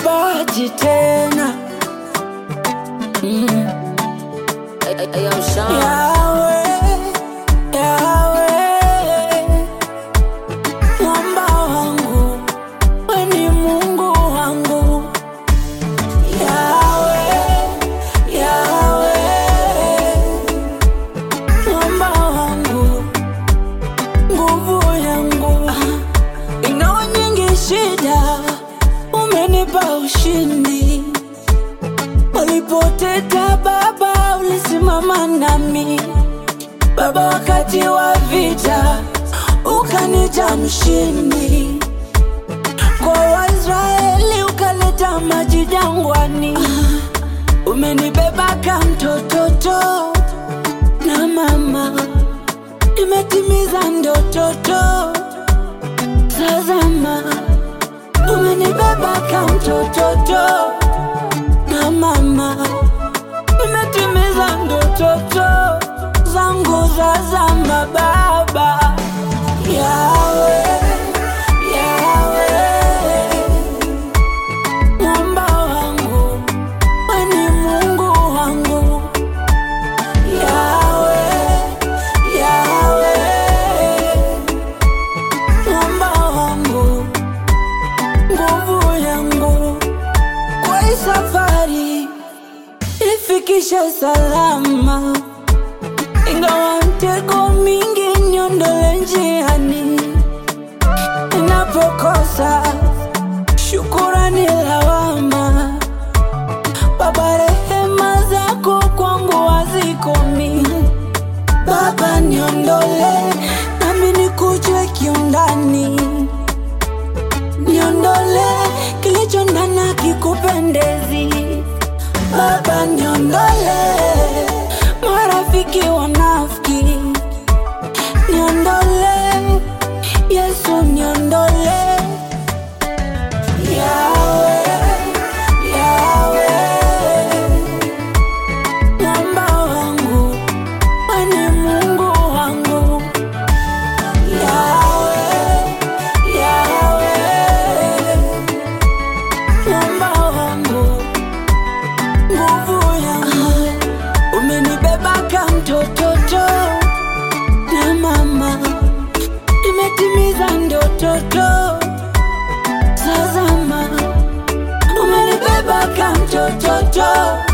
bahati tena. Yahweh, Yahweh, mwamba wangu, wewe ni Mungu wangu. Yahweh, Yahweh, mwamba wangu, nguvu yangu. Ingawa nyingi shida, umenipa ushindi. Walipoteta Baba, ulisimama nami Baba, wakati wa vita ukanita mshindi. Kwa Waisraeli ukaleta maji jangwani. Umenibeba kama mtoto na mama, nimetimiza ndoto. Tazama, umenibeba kama mtoto na mama, nimetimiza ndoto zangu za zama Baba. Yahweh, Yahweh, mwamba wangu, wewe ni Mungu wangu. Yahweh, Yahweh, mwamba wangu, nguvu yangu. Kwa hii safari ifikishe salama, ingawa mtego mingi niondole njiani. Ninapokosa shukurani lawama, Baba rehema zako kwangu hazikomi. Baba niondole nami nikujue kiundani, niondole kilicho ndani kikupendezi. Baba niondole marafiki wanafiki, niondole Yesu, niondole. Yahweh, Yahweh, mwamba wangu, wewe ni Mungu wangu. Yahweh, Yahweh, mwamba wangu, nguvu yangu. Umenibeba kama mtoto na mama, nimetimiza ndoto. Tazama, umenibeba kama mtoto